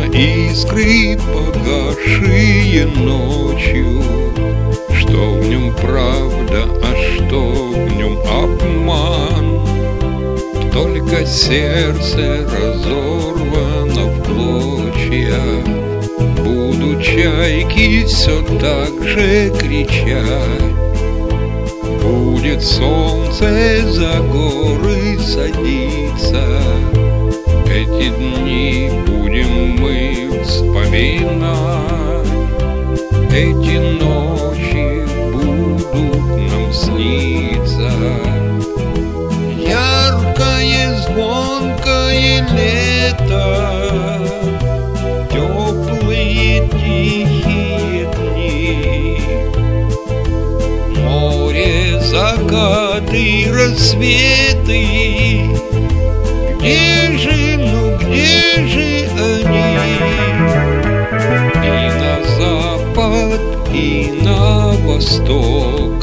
искры, погасшие ночью. Что в нем правда, а что в нем обман? Только сердце разорвано в клочья. Будут чайки все так же кричать. Будет солнце за горы садиться. Эти дни будем мы вспоминать. Эти ночи будут нам сниться. Яркое, звонкое лето, теплые, тихие дни, море, закаты, рассветы. Где же, ну где же они? И на запад, и на восток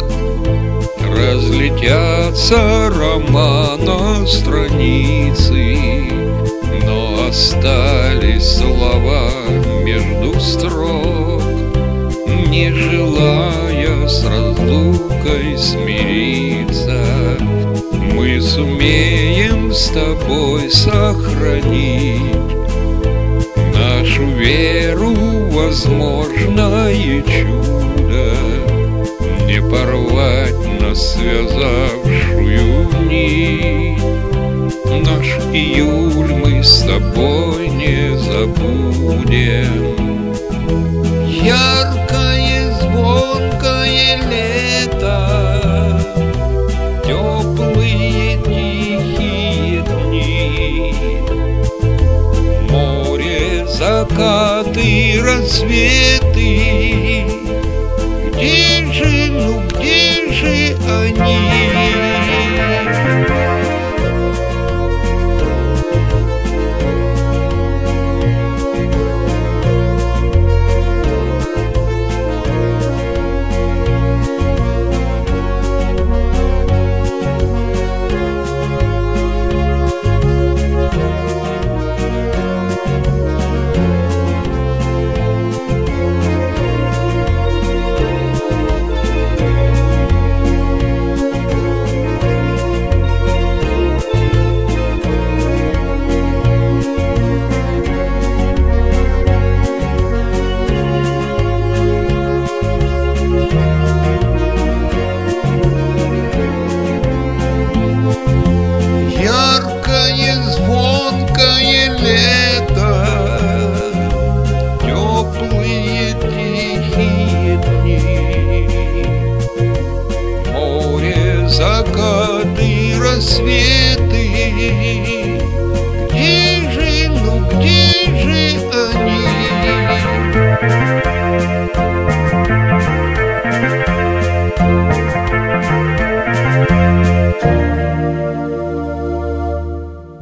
разлетятся романа страницы, но остались слова между строк, не желая с разлукой смириться. Мы сумеем с тобой сохранить нашу веру в возможное чудо, не порвать нас связавшую нить. Наш июль мы с тобой не забудем. Яркое, звонкое лето, теплые, тихие дни, море, закаты, рассветы.